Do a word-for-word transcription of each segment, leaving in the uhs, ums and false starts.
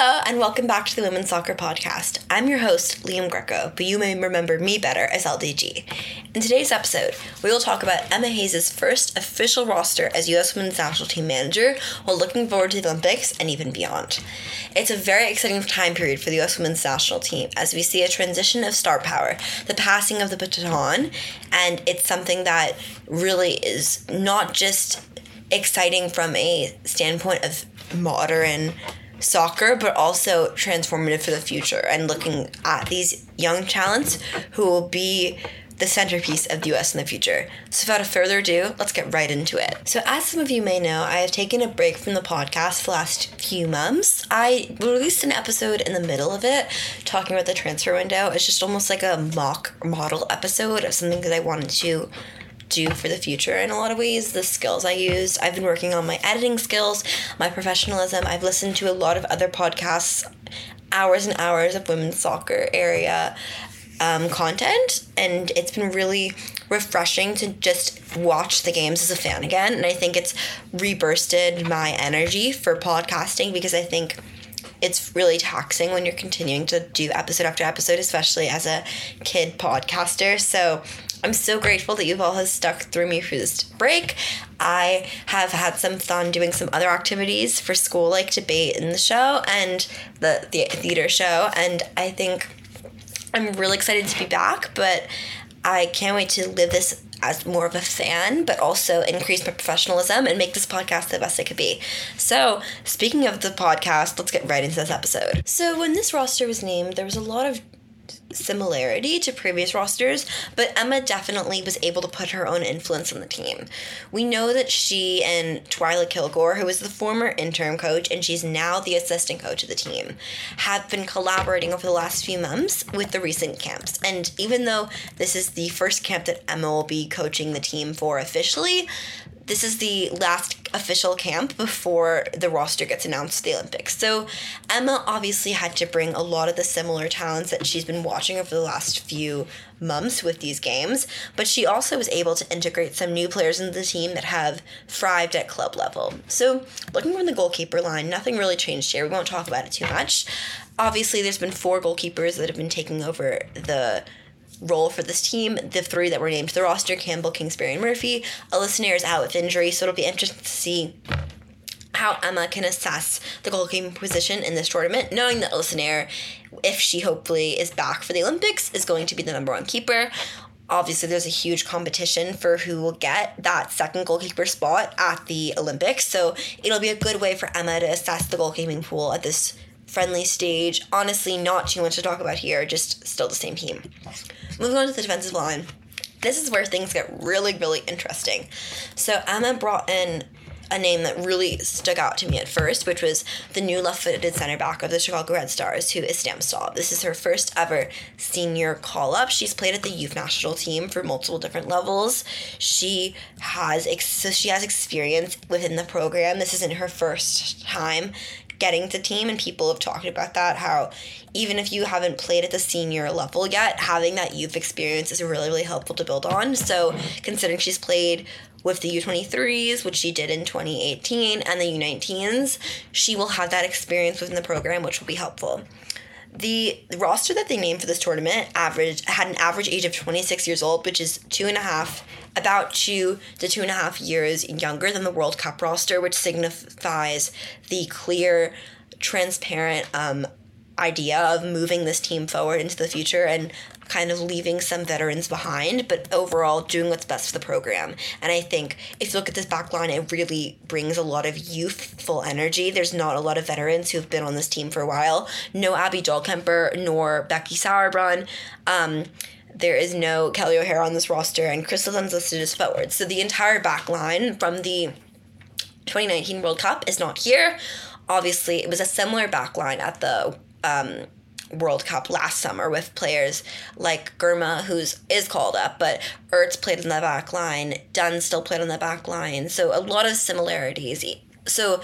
Hello, and welcome back to the Women's Soccer Podcast. I'm your host, Liam Greco, but you may remember me better as L D G. In today's episode, we will talk about Emma Hayes' first official roster as U S Women's National Team Manager while looking forward to the Olympics and even beyond. It's a very exciting time period for the U S Women's National Team as we see a transition of star power, the passing of the baton, and it's something that really is not just exciting from a standpoint of modern soccer, but also transformative for the future and looking at these young talents who will be the centerpiece of the U S in the future. So without further ado, let's get right into it. So as some of you may know, I have taken a break from the podcast for the last few months. I released an episode in the middle of it talking about the transfer window. It's just almost like a mock model episode of something that I wanted to do for the future in a lot of ways. The skills I used, I've been working on my editing skills, my professionalism. I've listened to a lot of other podcasts, hours and hours of women's soccer area um, content, and it's been really refreshing to just watch the games as a fan again. And I think it's rebursted my energy for podcasting because I think it's really taxing when you're continuing to do episode after episode, especially as a kid podcaster. So I'm so grateful that you all have stuck through me through this break. I have had some fun doing some other activities for school, like debate in the show and the, the theater show. And I think I'm really excited to be back, but I can't wait to live this as more of a fan, but also increase my professionalism and make this podcast the best it could be. So, speaking of the podcast, let's get right into this episode. So, when this roster was named, there was a lot of similarity to previous rosters, but Emma definitely was able to put her own influence on the team. We know that she and Twyla Kilgore, who was the former interim coach and she's now the assistant coach of the team, have been collaborating over the last few months with the recent camps. And even though this is the first camp that Emma will be coaching the team for officially, this is the last official camp before the roster gets announced to the Olympics. So Emma obviously had to bring a lot of the similar talents that she's been watching over the last few months with these games, but she also was able to integrate some new players into the team that have thrived at club level. So looking from the goalkeeper line, nothing really changed here. We won't talk about it too much. Obviously, there's been four goalkeepers that have been taking over the role for this team. The three that were named to the roster, Campbell, Kingsbury, and Murphy. Alyssa Nair is out with injury, so it'll be interesting to see how Emma can assess the goalkeeping position in this tournament, knowing that Alyssa Nair, if she hopefully is back for the Olympics, is going to be the number one keeper. Obviously, there's a huge competition for who will get that second goalkeeper spot at the Olympics, so it'll be a good way for Emma to assess the goalkeeping pool at this friendly stage. Honestly, not too much to talk about here, just still the same team. Moving on to the defensive line. This is where things get really, really interesting. So Emma brought in a name that really stuck out to me at first, which was the new left-footed center back of the Chicago Red Stars, who is Sam Staub. This is her first ever senior call-up. She's played at the youth national team for multiple different levels. She has ex- so she has experience within the program. This isn't her first time getting to team, and people have talked about that, how even if you haven't played at the senior level yet, having that youth experience is really, really helpful to build on. So considering she's played with the U twenty-threes, which she did in twenty eighteen, and the U nineteens, she will have that experience within the program, which will be helpful. The roster that they named for this tournament averaged had an average age of twenty-six years old, which is two and a half, about two to two and a half years younger than the World Cup roster, which signifies the clear, transparent um, idea of moving this team forward into the future and kind of leaving some veterans behind, but overall doing what's best for the program. And I think if you look at this back line, it really brings a lot of youthful energy. There's not a lot of veterans who've been on this team for a while. No Abby Dahlkemper, nor Becky Sauerbrunn. Um, there is no Kelly O'Hara on this roster, and Crystal Dunn's listed as forward. So the entire back line from the twenty nineteen World Cup is not here. Obviously, it was a similar back line at the um, World Cup last summer with players like Girma, who's is called up, but Ertz played on the back line. Dunn still played on the back line. So a lot of similarities. So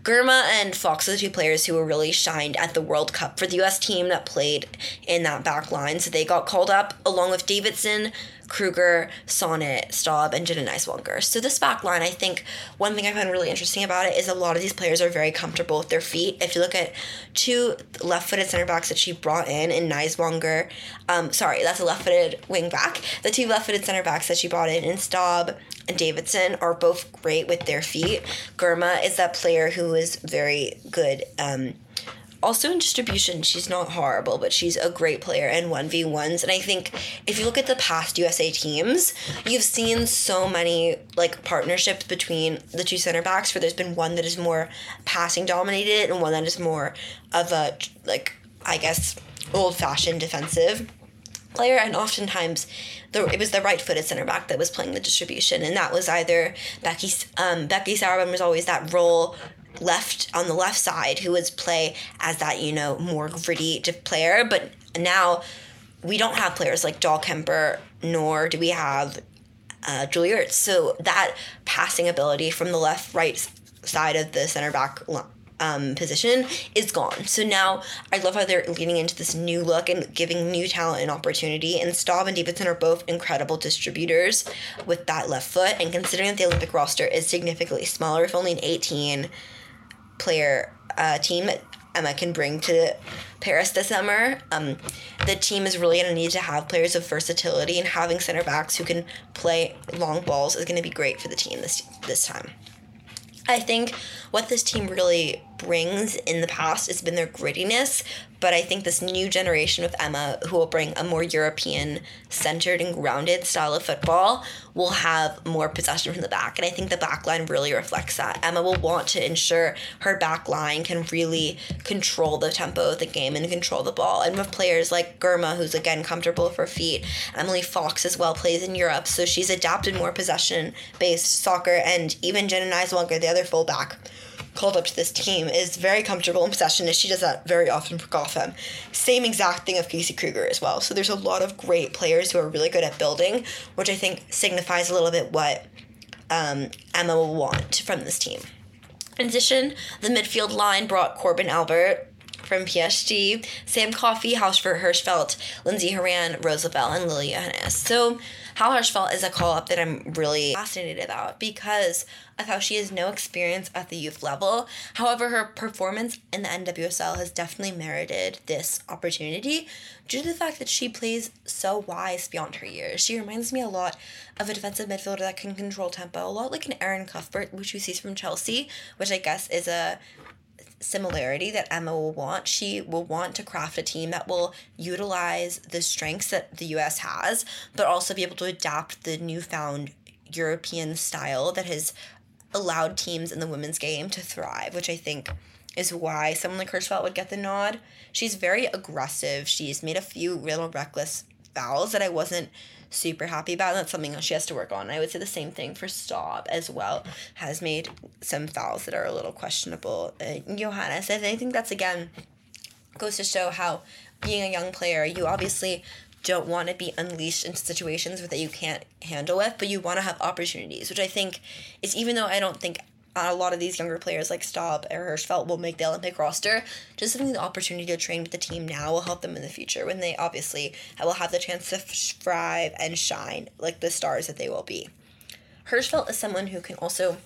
Girma and Fox are the two players who were really shined at the World Cup for the U S team that played in that back line. So they got called up along with Davidson, Kruger, Sonnet, Staub, and Jenna Neiswanger. So this back line, I think one thing I find really interesting about it is a lot of these players are very comfortable with their feet. If you look at two left-footed center backs that she brought in, in Neiswanger, um, sorry, that's a left-footed wing back. The two left-footed center backs that she brought in, in Staub and Davidson, are both great with their feet. Girma is that player who is very good, um, also in distribution. She's not horrible, but she's a great player in one v ones. And I think if you look at the past U S A teams, you've seen so many like partnerships between the two center backs where there's been one that is more passing dominated and one that is more of a, like, I guess, old-fashioned defensive player. And oftentimes the, it was the right-footed center back that was playing the distribution, and that was either Becky um, Becky Sauerbrunn was always that role left on the left side who would play as that, you know, more gritty player. But now we don't have players like Dahl Kemper, nor do we have uh, Julie Ertz. So that passing ability from the left right side of the center back um, position is gone. So now I love how they're leaning into this new look and giving new talent an opportunity. And Staub and Davidson are both incredible distributors with that left foot. And considering that the Olympic roster is significantly smaller, with only an eighteen player uh, team that Emma can bring to Paris this summer, um, the team is really going to need to have players of versatility, and having center backs who can play long balls is going to be great for the team this this time. I think what this team really brings in the past has been their grittiness, but I think this new generation with Emma, who will bring a more European-centered and grounded style of football, will have more possession from the back, and I think the back line really reflects that. Emma will want to ensure her back line can really control the tempo of the game and control the ball, and with players like Girma, who's again comfortable with her feet, Emily Fox as well plays in Europe, so she's adapted more possession-based soccer, and even Jenna Neiswanger, the other fullback, called up to this team, is very comfortable in possession, as she does that very often for Gotham. Same exact thing of Casey Kruger as well. So there's a lot of great players who are really good at building, which I think signifies a little bit what um, Emma will want from this team. In addition, the midfield line brought Corbin Albert from P S G, Sam Coffey, Hausfurt Hirschfeld, Lindsay Horan, Roosevelt, and Lily Johannes. So Hal Hirschfeld is a call-up that I'm really fascinated about because of how she has no experience at the youth level. However, her performance in the N W S L has definitely merited this opportunity due to the fact that she plays so wise beyond her years. She reminds me a lot of a defensive midfielder that can control tempo, a lot like an Erin Cuthbert, which we see from Chelsea, which I guess is a similarity that Emma will want. She will want to craft a team that will utilize the strengths that the U S has, but also be able to adapt the newfound European style that has allowed teams in the women's game to thrive, which I think is why someone like Hirschfeld would get the nod. She's very aggressive. She's made a few real reckless fouls that I wasn't super happy about, and that's something she has to work on. I would say the same thing for Staub as well. Has made some fouls that are a little questionable. Uh, Johannes, and I think that's, again, goes to show how being a young player, you obviously don't want to be unleashed into situations that you can't handle with, but you want to have opportunities, which I think is, even though I don't think a lot of these younger players like Staub or Hirschfeld will make the Olympic roster, just having the opportunity to train with the team now will help them in the future when they obviously will have the chance to thrive and shine like the stars that they will be. Hirschfeld is someone who can also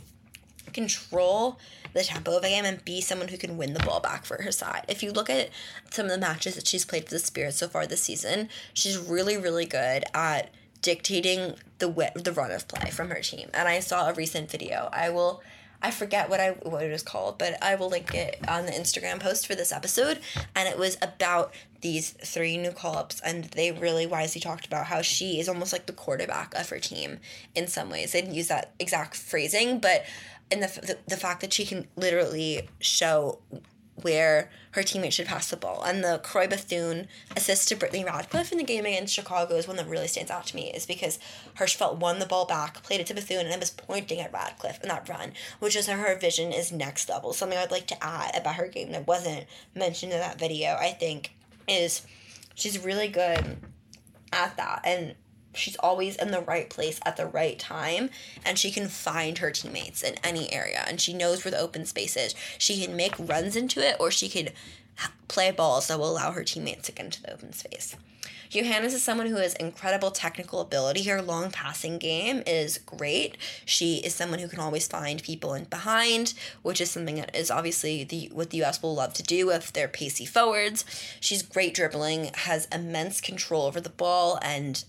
control the tempo of a game and be someone who can win the ball back for her side. If you look at some of the matches that she's played for the Spirit so far this season, she's really, really good at dictating the the run of play from her team. And I saw a recent video. I will... I forget what I what it was called, but I will link it on the Instagram post for this episode. And it was about these three new call-ups, and they really wisely talked about how she is almost like the quarterback of her team in some ways. They didn't use that exact phrasing, but in the the, the fact that she can literally show where her teammates should pass the ball. And the Croy Bethune assist to Brittany Radcliffe in the game against Chicago is one that really stands out to me, is because Hirschfeld won the ball back, played it to Bethune, and was pointing at Radcliffe in that run, which is her vision is next level. Something I'd like to add about her game that wasn't mentioned in that video, I think, is she's really good at that. And she's always in the right place at the right time, and she can find her teammates in any area, and she knows where the open space is. She can make runs into it, or she can play balls that will allow her teammates to get into the open space. Johannes is someone who has incredible technical ability. Her long passing game is great. She is someone who can always find people in behind, which is something that is obviously the what the U S will love to do with their pacey forwards. She's great dribbling, has immense control over the ball, and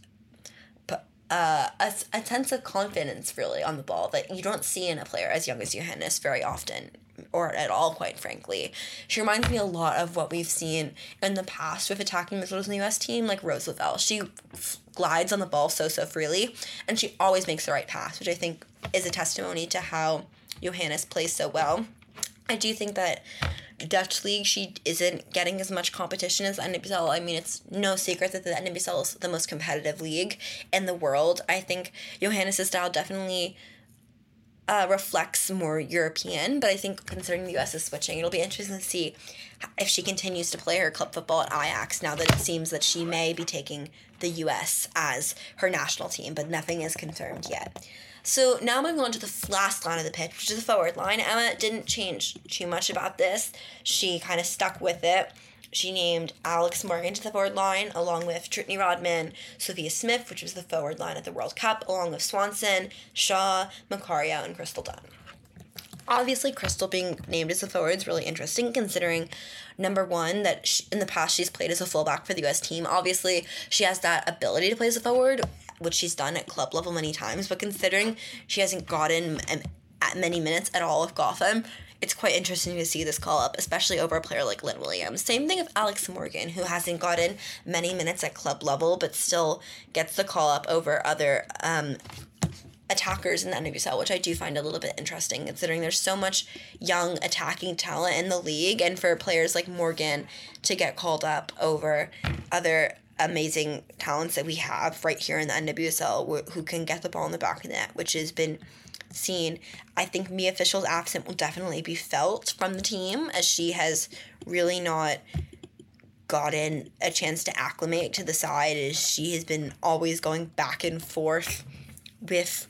uh, a, a sense of confidence, really, on the ball that you don't see in a player as young as Johannes very often, or at all, quite frankly. She reminds me a lot of what we've seen in the past with attacking midfielders in the U S team, like Rose Lavelle. She f- glides on the ball so, so freely, and she always makes the right pass, which I think is a testimony to how Johannes plays so well. I do think that Dutch league, she isn't getting as much competition as the N W S L. I mean, it's no secret that the N W S L is the most competitive league in the world. I think Johannes' style definitely Uh, reflects more European, but I think considering the U S is switching, it'll be interesting to see if she continues to play her club football at Ajax now that it seems that she may be taking the U S as her national team, but nothing is confirmed yet. So now moving on to the last line of the pitch, which is the forward line. Emma didn't change too much about this. She kind of stuck with it. She named Alex Morgan to the forward line, along with Trinity Rodman, Sophia Smith, which was the forward line at the World Cup, along with Swanson, Shaw, Macario, and Crystal Dunn. Obviously, Crystal being named as a forward is really interesting, considering, number one, that she, in the past she's played as a fullback for the U S team. Obviously, she has that ability to play as a forward, which she's done at club level many times, but considering she hasn't gotten at many minutes at all with Gotham, it's quite interesting to see this call-up, especially over a player like Lynn Williams. Same thing with Alex Morgan, who hasn't gotten many minutes at club level, but still gets the call-up over other um, attackers in the N W S L, which I do find a little bit interesting, considering there's so much young attacking talent in the league, and for players like Morgan to get called up over other amazing talents that we have right here in the N W S L who can get the ball in the back of the net, which has been seen. I think Mia Fischel's absence will definitely be felt from the team, as she has really not gotten a chance to acclimate to the side, as she has been always going back and forth with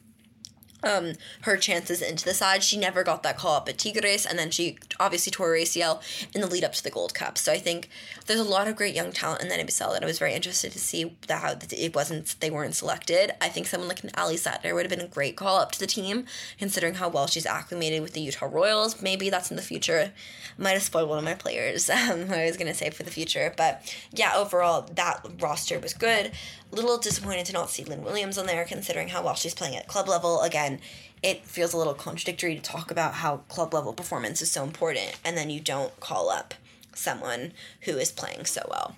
um her chances into the side. She never got that call up at Tigres, and then she obviously tore her A C L in the lead up to the Gold Cup. So I think there's a lot of great young talent in the N W S L that I was very interested to see that how it wasn't they weren't selected. I think someone like an Ali Sattler would have been a great call up to the team, considering how well she's acclimated with the Utah Royals. Maybe that's in the future. Might have spoiled one of my players. Um, I was gonna say for the future, but yeah, overall that roster was good. A little disappointed to not see Lynn Williams on there, considering how well she's playing at club level. Again, it feels a little contradictory to talk about how club level performance is so important, and then you don't call up someone who is playing so well.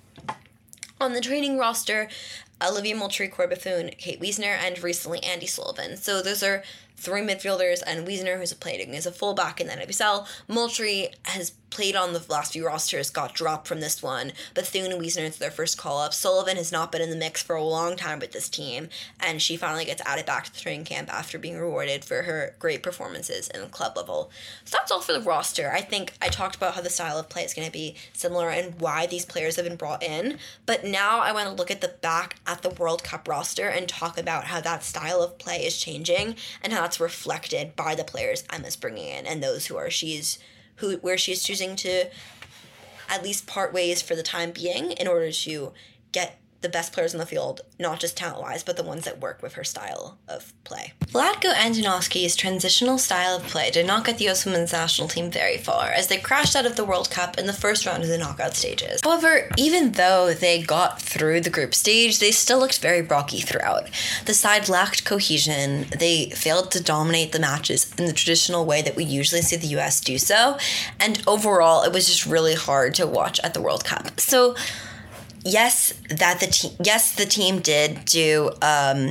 On the training roster, Olivia Moultrie, Cora Bethune, Kate Wiesner, and recently Andy Sullivan. So those are three midfielders, and Wiesner, who's played as a fullback in the N W S L. Moultrie has played on the last few rosters, got dropped from this one. Bethune and Wiesner, it's their first call-up. Sullivan has not been in the mix for a long time with this team, and she finally gets added back to the training camp after being rewarded for her great performances in the club level. So that's all for the roster. I think I talked about how the style of play is going to be similar and why these players have been brought in, but now I want to look at the back at the World Cup roster and talk about how that style of play is changing and how it's reflected by the players Emma's bringing in and those who are she's who where she's choosing to at least part ways for the time being in order to get the best players on the field, not just talent-wise, but the ones that work with her style of play. Vlatko Antonovski's transitional style of play did not get the U S women's national team very far, as they crashed out of the World Cup in the first round of the knockout stages. However, even though they got through the group stage, they still looked very rocky throughout. The side lacked cohesion, they failed to dominate the matches in the traditional way that we usually see the U S do so, and overall, it was just really hard to watch at the World Cup. So, Yes, that the team. Yes, the team did do um,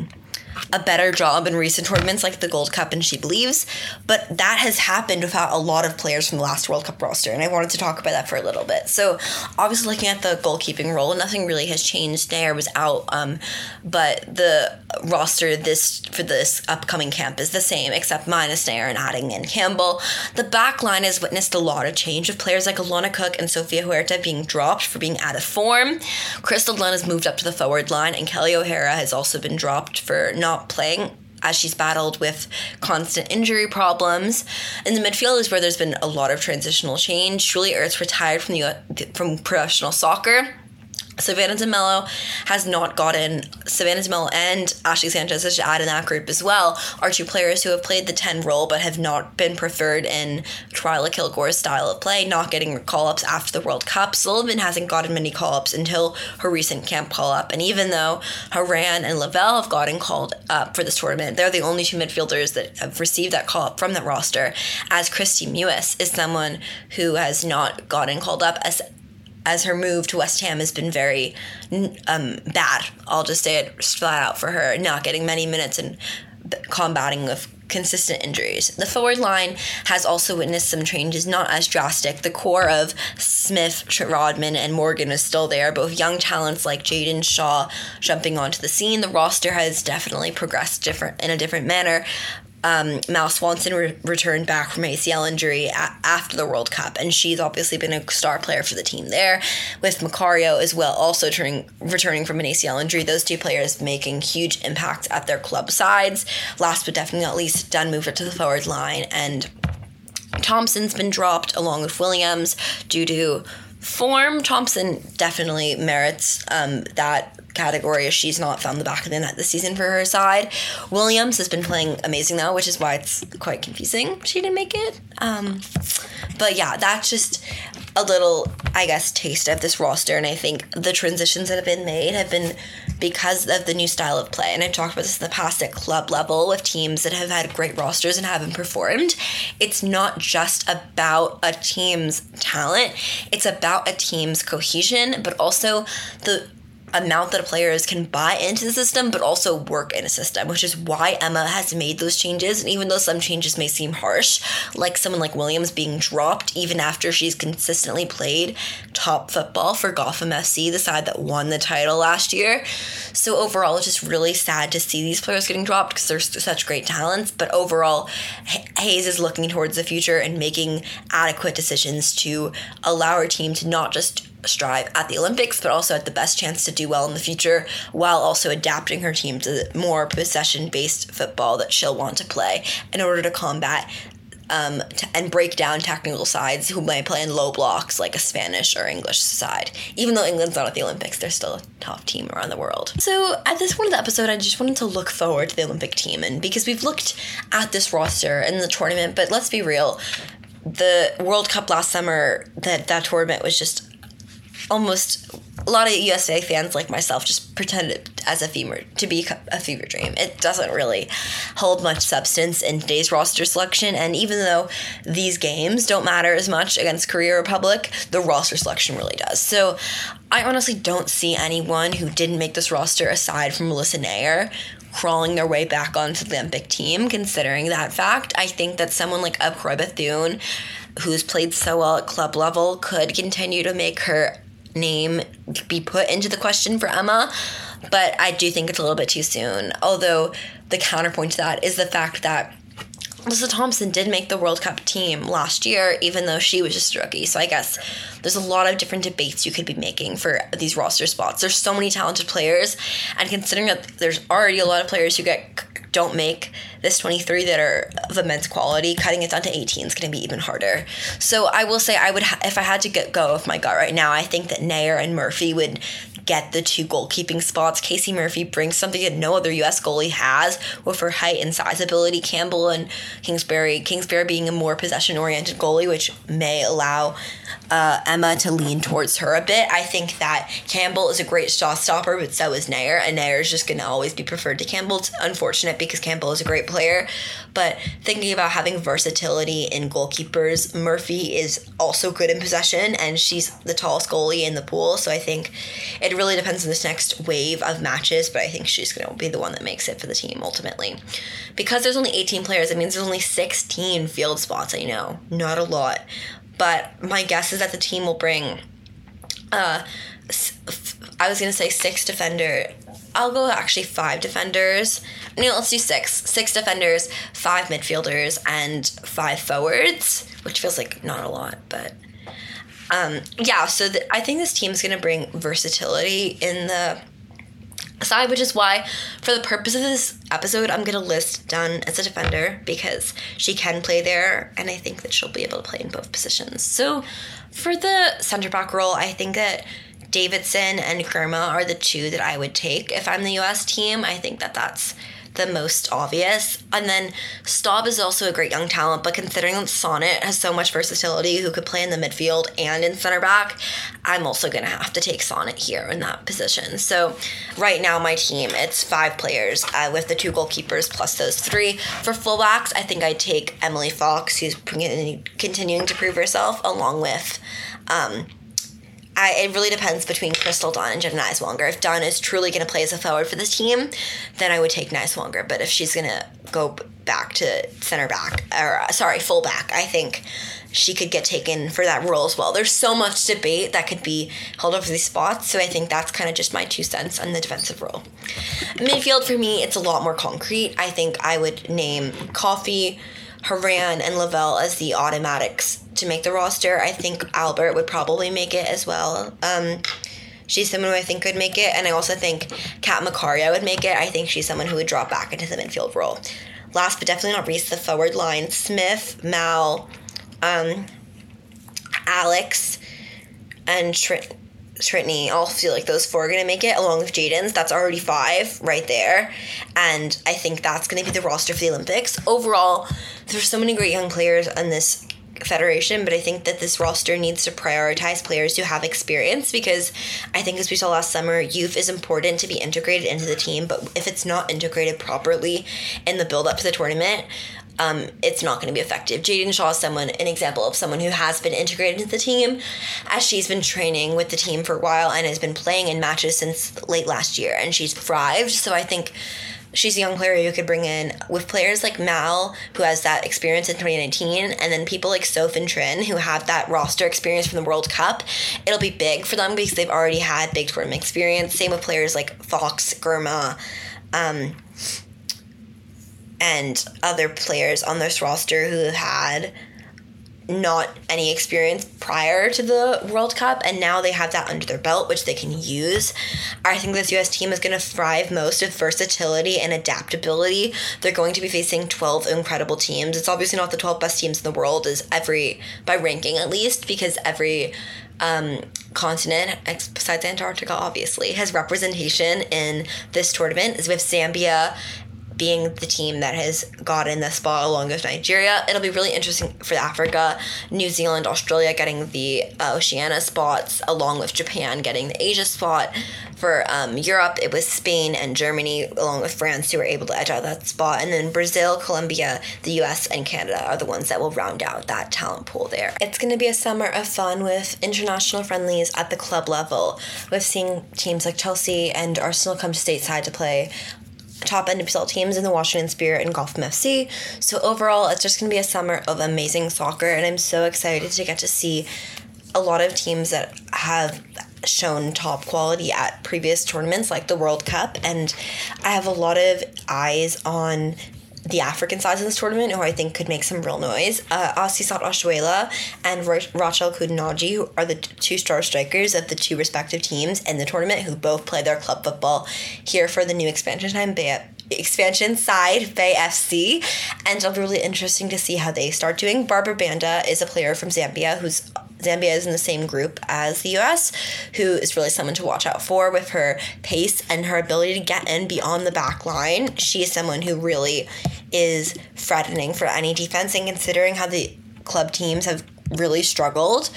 a better job in recent tournaments like the Gold Cup and She Believes, but that has happened without a lot of players from the last World Cup roster, and I wanted to talk about that for a little bit. So obviously looking at the goalkeeping role, nothing really has changed. Nair was out, um, but the roster this for this upcoming camp is the same, except minus Nair and adding in Campbell. The back line has witnessed a lot of change, with players like Alana Cook and Sofia Huerta being dropped for being out of form. Crystal Dunn has moved up to the forward line, and Kelly O'Hara has also been dropped for not playing, as she's battled with constant injury problems. In the midfield is where there's been a lot of transitional change. Julie Ertz retired from the from professional soccer. Savannah DeMello has not gotten, Savannah DeMello and Ashley Sanchez, has added in that group as well, are two players who have played the ten role but have not been preferred in Twyla Kilgore's style of play, not getting call-ups after the World Cup. Sullivan hasn't gotten many call-ups until her recent camp call-up, and even though Haran and Lavelle have gotten called up for this tournament, they're the only two midfielders that have received that call-up from that roster, as Christy Mewis is someone who has not gotten called up, as as her move to West Ham has been very um, bad. I'll just say it flat out for her, not getting many minutes and combating with consistent injuries. The forward line has also witnessed some changes, not as drastic. The core of Smith, Rodman, and Morgan is still there, both young talents like Jaden Shaw jumping onto the scene. The roster has definitely progressed different in a different manner. Um, Mal Swanson re- returned back from A C L injury a- after the World Cup, and she's obviously been a star player for the team there, with Macario as well also turning, returning from an A C L injury. Those two players making huge impacts at their club sides. Last but definitely not least, Dunn moved up to the forward line, and Thompson's been dropped along with Williams due to form. Thompson definitely merits um, that category, as she's not found the back of the net this season for her side. Williams has been playing amazing though, which is why it's quite confusing she didn't make it. Um, but yeah, that's just a little, I guess, taste of this roster, and I think the transitions that have been made have been because of the new style of play. And I've talked about this in the past at club level with teams that have had great rosters and haven't performed. It's not just about a team's talent, it's about a team's cohesion, but also the amount that players can buy into the system but also work in a system, which is why Emma has made those changes. And even though some changes may seem harsh, like someone like Williams being dropped even after she's consistently played top football for Gotham F C, the side that won the title last year. So overall, it's just really sad to see these players getting dropped because they're such great talents. But overall, Hayes is looking towards the future and making adequate decisions to allow her team to not just strive at the Olympics, but also at the best chance to do well in the future, while also adapting her team to more possession-based football that she'll want to play in order to combat um, t- and break down technical sides who might play in low blocks like a Spanish or English side. Even though England's not at the Olympics, they're still a top team around the world. So at this point of the episode, I just wanted to look forward to the Olympic team, and because we've looked at this roster and the tournament, but let's be real, the World Cup last summer, that, that tournament was just almost, a lot of U S A fans like myself just pretended as a fever to be a fever dream. It doesn't really hold much substance in today's roster selection, and even though these games don't matter as much against Korea Republic, the roster selection really does. So I honestly don't see anyone who didn't make this roster aside from Melissa Nair crawling their way back onto the Olympic team. Considering that fact, I think that someone like Abkroy Bethune, who's played so well at club level, could continue to make her name be put into the question for Emma, but I do think it's a little bit too soon. Although the counterpoint to that is the fact that Alyssa Thompson did make the World Cup team last year, even though she was just a rookie. So I guess there's a lot of different debates you could be making for these roster spots. There's so many talented players, and considering that there's already a lot of players who get don't make this twenty-three that are of immense quality, cutting it down to eighteen is going to be even harder. So I will say, I would ha- if I had to get go with my gut right now, I think that Nair and Murphy would get the two goalkeeping spots. Casey Murphy brings something that no other U S goalie has with her height and size ability. Campbell and Kingsbury, Kingsbury being a more possession-oriented goalie, which may allow uh, Emma to lean towards her a bit. I think that Campbell is a great shot stopper, but so is Nair, and Nair is just going to always be preferred to Campbell. It's unfortunate because Campbell is a great player, but thinking about having versatility in goalkeepers, Murphy is also good in possession, and she's the tallest goalie in the pool, so I think it really depends on this next wave of matches, but I think she's going to be the one that makes it for the team ultimately. Because there's only eighteen players, it means there's only sixteen field spots. I know, not a lot. But my guess is that the team will bring, uh, I was going to say six defender. I'll go actually five defenders. No, let's do six. Six defenders, five midfielders, and five forwards, which feels like not a lot, but um, yeah. So the, I think this team's going to bring versatility in the side, which is why, for the purpose of this episode, I'm going to list Dunn as a defender because she can play there, and I think that she'll be able to play in both positions. So for the center back role, I think that Davidson and Girma are the two that I would take if I'm the U S team. I think that that's the most obvious. And then Staub is also a great young talent, but considering that Sonnet has so much versatility, who could play in the midfield and in center back, I'm also going to have to take Sonnet here in that position. So right now my team, it's five players uh, with the two goalkeepers plus those three. For fullbacks, I think I'd take Emily Fox, who's continuing to prove herself, along with um, I, it really depends between Crystal Dunn and Jenna Nighswonger. If Dunn is truly going to play as a forward for this team, then I would take Nighswonger. But if she's going to go back to center back, or sorry, full back, I think she could get taken for that role as well. There's so much debate that could be held over these spots, so I think that's kind of just my two cents on the defensive role. Midfield, for me, it's a lot more concrete. I think I would name Coffey, Haran, and Lavelle as the automatics to make the roster. I think Albert would probably make it as well. Um, she's someone who I think could make it, and I also think Kat Macaria would make it. I think she's someone who would drop back into the midfield role. Last but definitely not least, the forward line. Smith, Mal, um, Alex, and Tr- Trinity all feel like those four are going to make it, along with Jaden's. That's already five right there, and I think that's going to be the roster for the Olympics. Overall, there's so many great young players in this federation, but I think that this roster needs to prioritize players who have experience, because I think, as we saw last summer, youth is important to be integrated into the team, but if it's not integrated properly in the build-up to the tournament, Um, it's not going to be effective. Jaden Shaw is someone, an example of someone who has been integrated into the team, as she's been training with the team for a while and has been playing in matches since late last year, and she's thrived. So I think she's a young player you could bring in with players like Mal, who has that experience in twenty nineteen, and then people like Soph and Trin, who have that roster experience from the World Cup. It'll be big for them because they've already had big tournament experience. Same with players like Fox, Girma, um, and other players on this roster who had not any experience prior to the World Cup, and now they have that under their belt, which they can use. I think this U S team is going to thrive most with versatility and adaptability. They're going to be facing twelve incredible teams. It's obviously not the twelve best teams in the world, is every, by ranking at least, because every um, continent, besides Antarctica obviously, has representation in this tournament, is with Zambia being the team that has gotten the spot along with Nigeria. It'll be really interesting for Africa, New Zealand, Australia getting the uh, Oceania spots, along with Japan getting the Asia spot. For um, Europe, it was Spain and Germany, along with France, who were able to edge out that spot. And then Brazil, Colombia, the U S, and Canada are the ones that will round out that talent pool there. It's going to be a summer of fun with international friendlies at the club level, with seeing teams like Chelsea and Arsenal come to stateside to play top N W S L teams in the Washington Spirit and Gotham F C. So overall, it's just going to be a summer of amazing soccer, and I'm so excited to get to see a lot of teams that have shown top quality at previous tournaments like the World Cup, and I have a lot of eyes on the African sides of this tournament, who I think could make some real noise. Uh, Asisat Oshuela and Rachel Kudnaji, who are the two star strikers of the two respective teams in the tournament, who both play their club football here for the new expansion time Bay, expansion side, Bay F C, and it'll be really interesting to see how they start doing. Barbara Banda is a player from Zambia, who's Zambia is in the same group as the U S, who is really someone to watch out for with her pace and her ability to get in beyond the back line. She is someone who really is threatening for any defense, and considering how the club teams have really struggled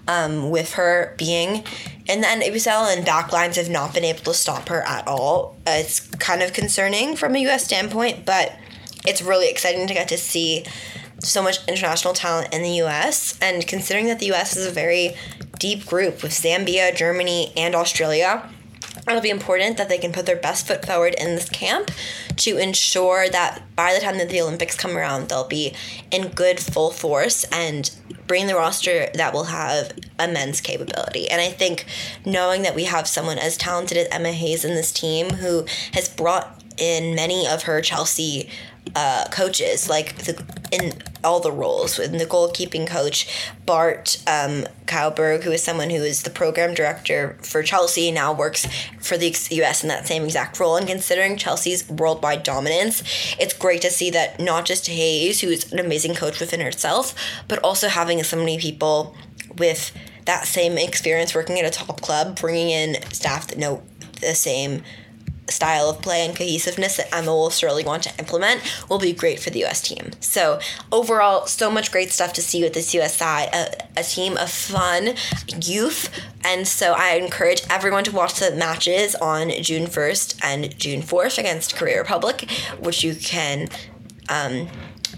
um, with her being in the N W S L, and backlines have not been able to stop her at all. Uh, it's kind of concerning from a U S standpoint, but it's really exciting to get to see so much international talent in the U S, and considering that the U S is a very deep group with Zambia, Germany, and Australia, it'll be important that they can put their best foot forward in this camp to ensure that by the time that the Olympics come around, they'll be in good full force and bring the roster that will have immense capability. And I think knowing that we have someone as talented as Emma Hayes in this team, who has brought in many of her Chelsea uh, coaches, like the, in all the roles, with the goalkeeping coach, Bart um, Kauberg, who is someone who is the program director for Chelsea, now works for the U S in that same exact role. And considering Chelsea's worldwide dominance, it's great to see that not just Hayes, who is an amazing coach within herself, but also having so many people with that same experience working at a top club, bringing in staff that know the same style of play and cohesiveness that Emma will surely want to implement will be great for the U S team. So overall, so much great stuff to see with this U S side, a, a team of fun youth. And so I encourage everyone to watch the matches on June first and June fourth against Korea Republic, which you can um,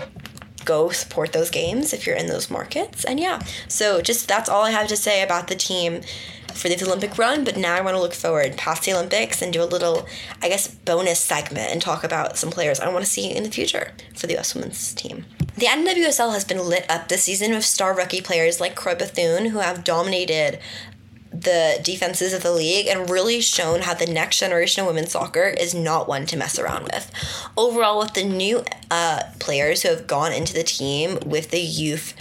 go support those games if you're in those markets. And yeah, so just that's all I have to say about the team for the Olympic run. But now I want to look forward past the Olympics and do a little, I guess, bonus segment and talk about some players I want to see in the future for the U S women's team. The N W S L has been lit up this season with star rookie players like Croy Bethune, who have dominated the defenses of the league and really shown how the next generation of women's soccer is not one to mess around with. Overall, with the new uh, players who have gone into the team with the youth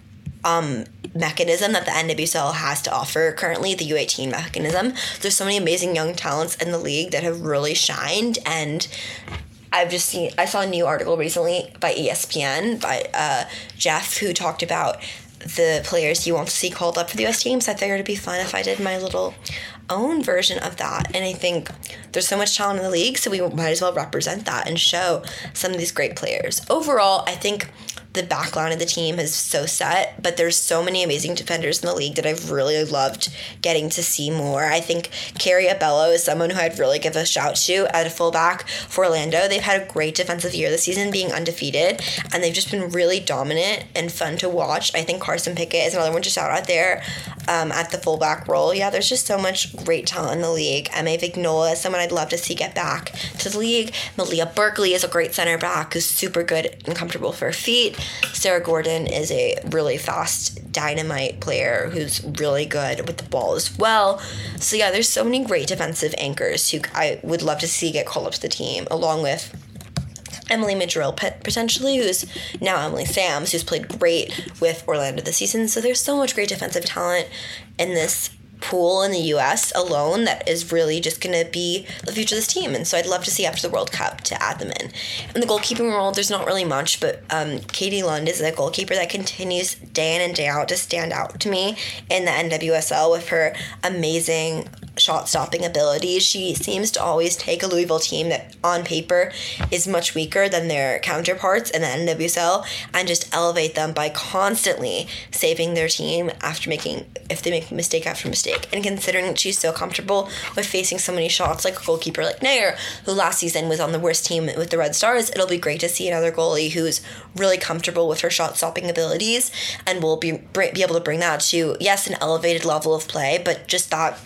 um, mechanism that the N W S L has to offer currently, the U eighteen mechanism, there's so many amazing young talents in the league that have really shined. And I've just seen, I saw a new article recently by E S P N by uh, Jeff, who talked about the players you want to see called up for the U S team. So I figured it'd be fun if I did my little own version of that. And I think there's so much talent in the league, so we might as well represent that and show some of these great players. Overall, I think the back line of the team is so set, but there's so many amazing defenders in the league that I've really loved getting to see more. I think Carrie Abello is someone who I'd really give a shout to at a fullback for Orlando. They've had a great defensive year this season, being undefeated, and they've just been really dominant and fun to watch. I think Carson Pickett is another one to shout out there um, at the fullback role. Yeah, there's just so much great talent in the league. Emma Vignola is someone I'd love to see get back to the league. Malia Berkeley is a great center back who's super good and comfortable for her feet. Sarah Gordon is a really fast, dynamite player who's really good with the ball as well. So yeah, there's so many great defensive anchors who I would love to see get called up to the team, along with Emily Madrill potentially, who's now Emily Sams, who's played great with Orlando this season. So there's so much great defensive talent in this pool in the U S alone that is really just going to be the future of this team. And so I'd love to see after the World Cup to add them in. In the goalkeeping role, there's not really much, but um, Katie Lund is a goalkeeper that continues day in and day out to stand out to me in the N W S L with her amazing shot-stopping abilities. She seems to always take a Louisville team that on paper is much weaker than their counterparts in the N W S L and just elevate them by constantly saving their team after making, if they make mistake after mistake. And considering that she's so comfortable with facing so many shots, like a goalkeeper like Nair, who last season was on the worst team with the Red Stars, it'll be great to see another goalie who's really comfortable with her shot-stopping abilities and will be be able to bring that to, yes, an elevated level of play, but just that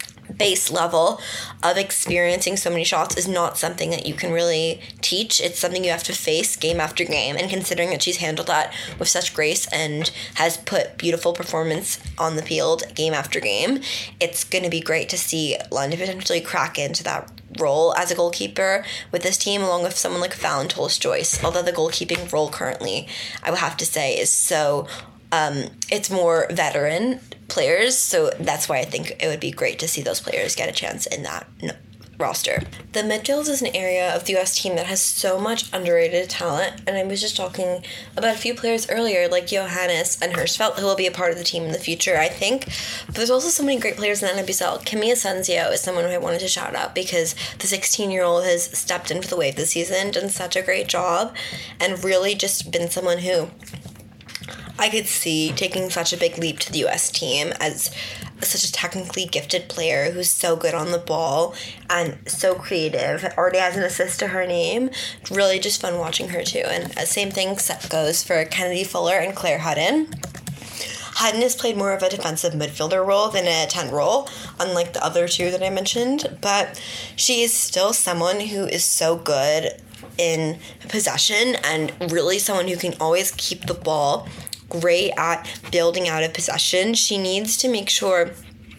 base level of experiencing so many shots is not something that you can really teach. It's something you have to face game after game. And considering that she's handled that with such grace and has put beautiful performance on the field game after game, it's going to be great to see London potentially crack into that role as a goalkeeper with this team, along with someone like Fallon Tolles-Joyce. Although the goalkeeping role currently, I would have to say, is so Um, it's more veteran players, so that's why I think it would be great to see those players get a chance in that no, roster. The midfield is an area of the U S team that has so much underrated talent, and I was just talking about a few players earlier, like Johannes and Hirschfeld, who will be a part of the team in the future, I think. But there's also so many great players in the N W S L. Kimi Asensio is someone who I wanted to shout out because the sixteen-year-old has stepped in for the wave this season, done such a great job, and really just been someone who I could see taking such a big leap to the U S team as such a technically gifted player who's so good on the ball and so creative. Already has an assist to her name. Really just fun watching her too. And the same thing goes for Kennedy Fuller and Claire Hudden. Hudden has played more of a defensive midfielder role than a ten role, unlike the other two that I mentioned, but she is still someone who is so good in possession and really someone who can always keep the ball, great at building out of possession. She needs to make sure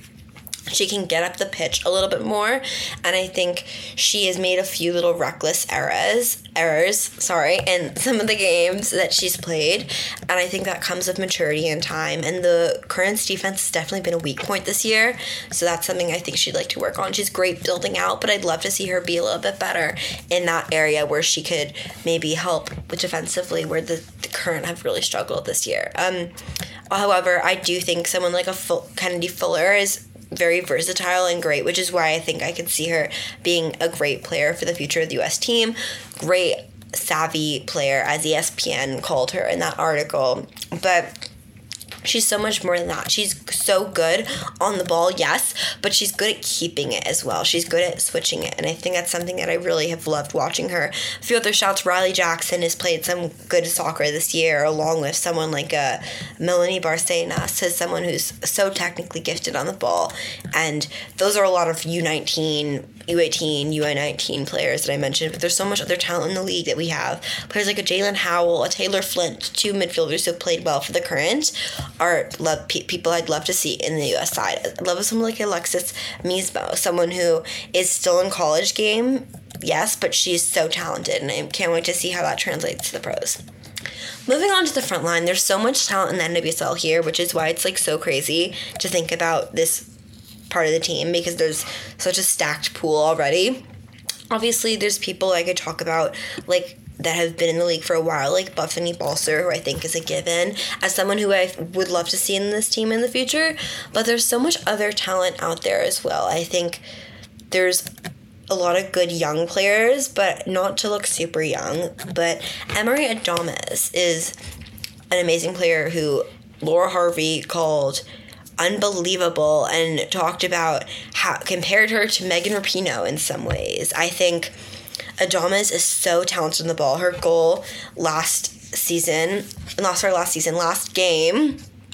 she can get up the pitch a little bit more, and I think she has made a few little reckless errors, errors, sorry, in some of the games that she's played, and I think that comes with maturity and time, and the Currents defense has definitely been a weak point this year, so that's something I think she'd like to work on. She's great building out, but I'd love to see her be a little bit better in that area where she could maybe help with defensively where the, the Current have really struggled this year. Um, however, I do think someone like a Full, Kennedy Fuller is very versatile and great, which is why I think I could see her being a great player for the future of the U S team. Great, savvy player, as E S P N called her in that article. But she's so much more than that. She's so good on the ball, yes, but she's good at keeping it as well. She's good at switching it, and I think that's something that I really have loved watching her. A few other shouts, Riley Jackson has played some good soccer this year, along with someone like uh, Melanie Barcenas, as someone who's so technically gifted on the ball, and those are a lot of U nineteen, U eighteen, U nineteen players that I mentioned, but there's so much other talent in the league that we have. Players like a Jalen Howell, a Taylor Flint, two midfielders who have played well for the Current, are love pe- people I'd love to see in the U S side. I love someone like Alexis Mismo, someone who is still in college game, yes, but she's so talented, and I can't wait to see how that translates to the pros. Moving on to the front line, there's so much talent in the N W S L here, which is why it's like so crazy to think about this part of the team, because there's such a stacked pool already. Obviously, there's people I could talk about, like, that have been in the league for a while, like Bethany Balcer, who I think is a given, as someone who I would love to see in this team in the future. But there's so much other talent out there as well. I think there's a lot of good young players, but not to look super young. But Emery Adames is an amazing player who Laura Harvey called unbelievable and talked about how compared her to Megan Rapinoe in some ways. I think Adames is so talented on the ball. Her goal last season, last our last season, last game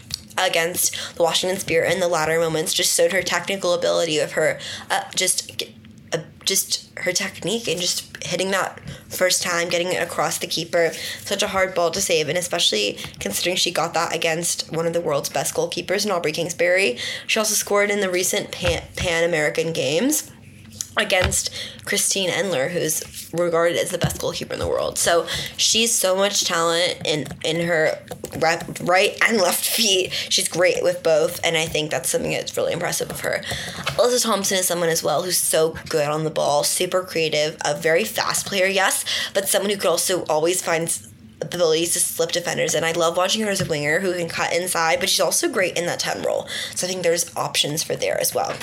against the Washington Spirit in the latter moments just showed her technical ability of her, uh, just, uh, just her technique and just hitting that first time, getting it across the keeper. Such a hard ball to save, and especially considering she got that against one of the world's best goalkeepers, Aubrey Kingsbury. She also scored in the recent Pan, Pan American Games against Christine Endler, who's regarded as the best goalkeeper in the world. So she's so much talent in in her right and left feet. She's great with both, and I think that's something that's really impressive of her. Alyssa Thompson is someone as well who's so good on the ball, super creative, a very fast player, yes, but someone who could also always find abilities to slip defenders, and I love watching her as a winger who can cut inside, but she's also great in that ten role. So I think there's options for there as well.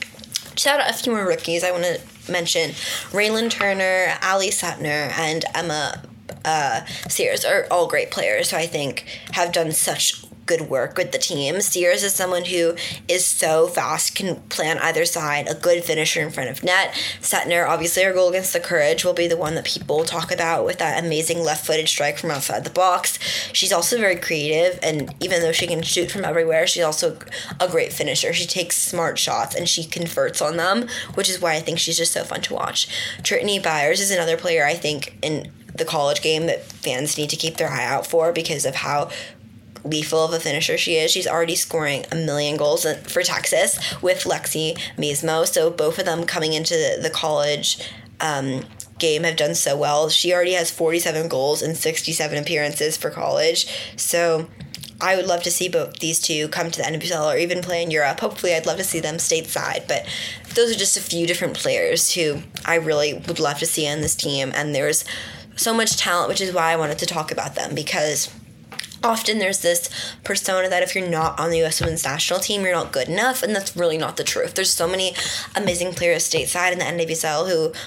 Shout out a few more rookies I want to mention. Raylan Turner, Ali Suttner, and Emma uh, Sears are all great players who I think have done such good work with the team. Sears is someone who is so fast, can play on either side, a good finisher in front of net. Suttner, obviously her goal against the Courage will be the one that people talk about with that amazing left-footed strike from outside the box. She's also very creative, and even though she can shoot from everywhere, she's also a great finisher. She takes smart shots and she converts on them, which is why I think she's just so fun to watch. Trinity Byers is another player I think in the college game that fans need to keep their eye out for because of how lethal of a finisher she is. She's already scoring a million goals for Texas with Lexi Mismo, so both of them coming into the, the college um, game have done so well. She already has forty-seven goals and sixty-seven appearances for college, so I would love to see both these two come to the N W S L or even play in Europe. Hopefully I'd love to see them stateside, but those are just a few different players who I really would love to see on this team, and there's so much talent, which is why I wanted to talk about them, because often there's this persona that if you're not on the U S Women's National Team, you're not good enough, and that's really not the truth. There's so many amazing players stateside in the N W S L who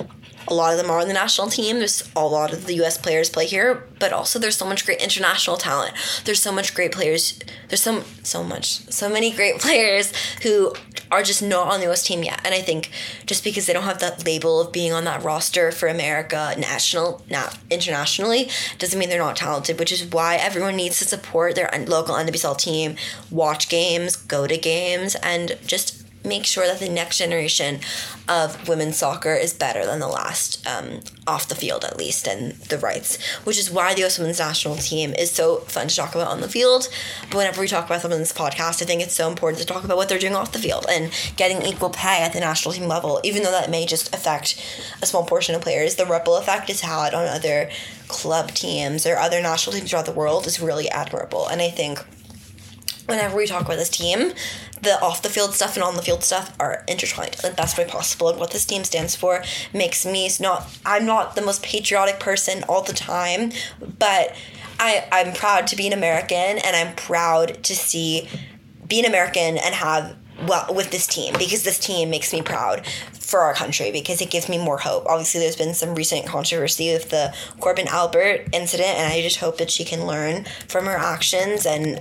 A lot of them are on the national team. There's a lot of the U S players play here, but also there's so much great international talent. There's so much great players. There's so, so much, so many great players who are just not on the U S team yet. And I think just because they don't have that label of being on that roster for America national, not internationally, doesn't mean they're not talented, which is why everyone needs to support their local N W S L team, watch games, go to games, and just make sure that the next generation of women's soccer is better than the last, um, off the field at least, and the rights, which is why the U S women's national team is so fun to talk about on the field. But whenever we talk about them in this podcast, I think it's so important to talk about what they're doing off the field and getting equal pay at the national team level, even though that may just affect a small portion of players. The ripple effect it's had on other club teams or other national teams throughout the world is really admirable. And I think whenever we talk about this team, the off-the-field stuff and on-the-field stuff are intertwined in the best way possible. And what this team stands for makes me not... I'm not the most patriotic person all the time, but I, I'm proud to be an American, and I'm proud to see... be an American and have... well, with this team, because this team makes me proud for our country, because it gives me more hope. Obviously, there's been some recent controversy with the Corbin Albert incident, and I just hope that she can learn from her actions and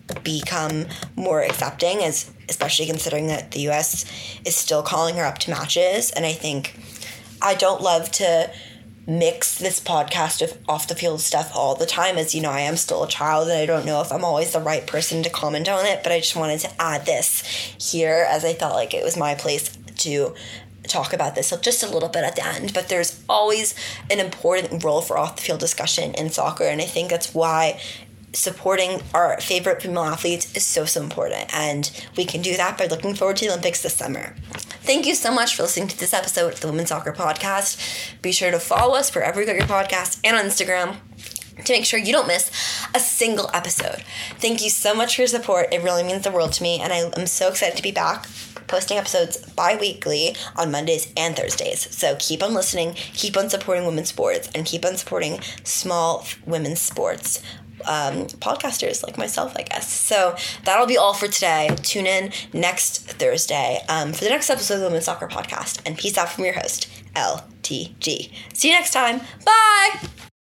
become more accepting, as especially considering that the U S is still calling her up to matches. And I think I don't love to mix this podcast of off-the-field stuff all the time. As you know, I am still a child, and I don't know if I'm always the right person to comment on it, but I just wanted to add this here, as I felt like it was my place to talk about this just a little bit at the end. But there's always an important role for off-the-field discussion in soccer, and I think that's why supporting our favorite female athletes is so, so important. And we can do that by looking forward to the Olympics this summer. Thank you so much for listening to this episode of the Women's Soccer Podcast. Be sure to follow us wherever you get your podcasts and on Instagram to make sure you don't miss a single episode. Thank you so much for your support. It really means the world to me, and I am so excited to be back posting episodes bi-weekly on Mondays and Thursdays. So keep on listening, keep on supporting women's sports, and keep on supporting small women's sports Um, podcasters like myself, I guess. So that'll be all for today. Tune in next Thursday um, for the next episode of the Women's Soccer Podcast. And peace out from your host, L T G. See you next time. Bye!